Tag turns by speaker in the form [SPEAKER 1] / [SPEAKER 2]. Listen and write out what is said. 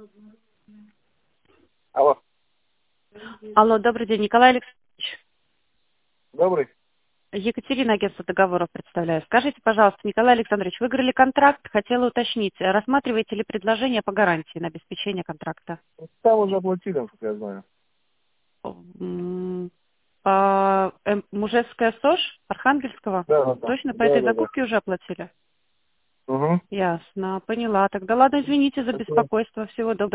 [SPEAKER 1] Алло,
[SPEAKER 2] Алло, добрый день, Николай Александрович.
[SPEAKER 1] добрый.
[SPEAKER 2] Екатерина, агентство договоров представляю. Скажите, пожалуйста, Николай Александрович, выиграли контракт, хотела уточнить, рассматриваете ли предложение по гарантии на обеспечение контракта?
[SPEAKER 1] Там уже оплатили, как я знаю.
[SPEAKER 2] Мужецкая СОЖ Архангельского?
[SPEAKER 1] Да, да,
[SPEAKER 2] Точно по
[SPEAKER 1] да,
[SPEAKER 2] этой
[SPEAKER 1] да, да.
[SPEAKER 2] закупке уже оплатили?
[SPEAKER 1] Угу.
[SPEAKER 2] Ясно, поняла. Тогда ладно, извините за беспокойство. Всего доброго.